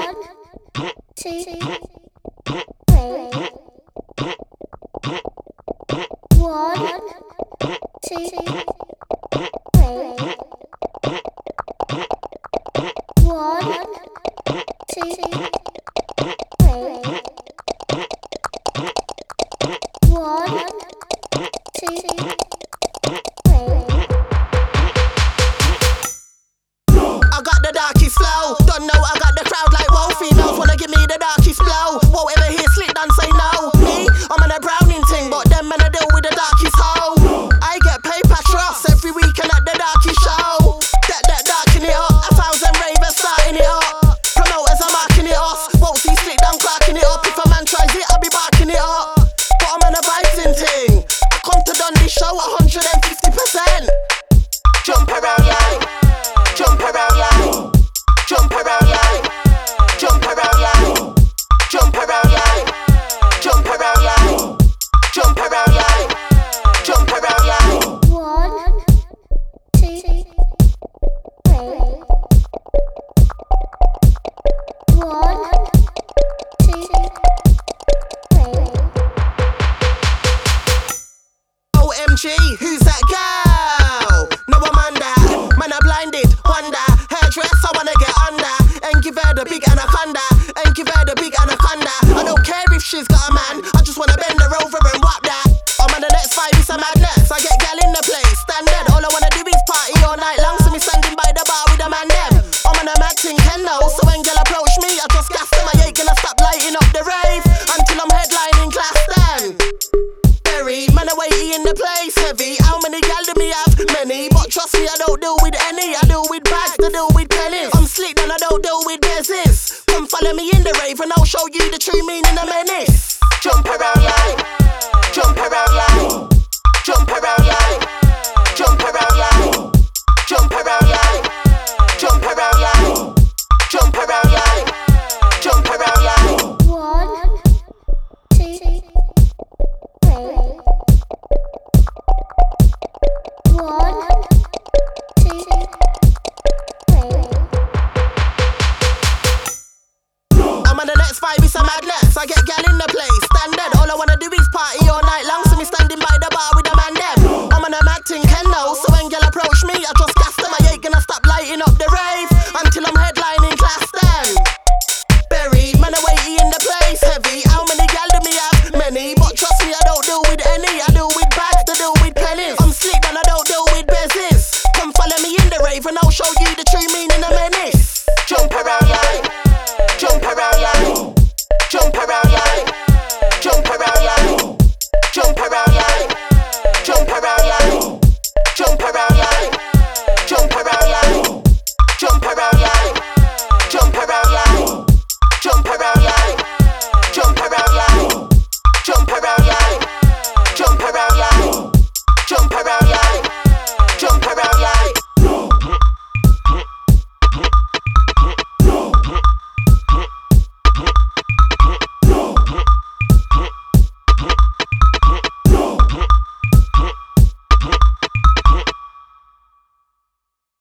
The darkies flow, don't know I got the crowd like whoa. Females wanna give me the darkies blow. Won't ever hear slick done say no. Me, I'm on a Browning ting, but them men I deal with the darkies hoe. I get paper trust every weekend at the darkies show. That darking it up, 1,000 ravers starting it up. Promoters are marking it off, won't see slick done clarking it up. If a man tries it, I'll be barking it up. But I'm on a biting ting, I come to Dundee show 150%. Jump around like, jump around like. Jump around like, jump around like, jump around like, jump around like, jump around like, jump around like. 1, 2, 3. 1, 2, 3. OMG, who's that girl? No, I'm under, man, I blinded, wonder. Dress, I wanna get under and give her the big anaconda, and give her the big anaconda. I don't care if she's got a man, I just wanna bend her over and whap that. I'm on the next 5, it's a madness. I get gal in the place, standard. All I wanna do is party all night long, so me standing by the bar with a man them. I'm on a mad thing, Kendo, so when gal approach me, I just gas them. I ain't gonna stop lighting up the rave until I'm headlining Glaston. Buried, man, I weighty in the place, heavy. How many gal do me have? Many, but trust me, I don't deal with any. I deal with bags, I deal with pennies. I'm slick and I don't deal with business. Come follow me in the rave and I'll show you the true meaning of menace. Jump around like, jump around like, jump around like, jump around like, jump around like, jump around like, jump around like, jump around like. 1, 2, 3. 1, 2, 3. I'm on the next 5, it's a madness. I get gal in the place,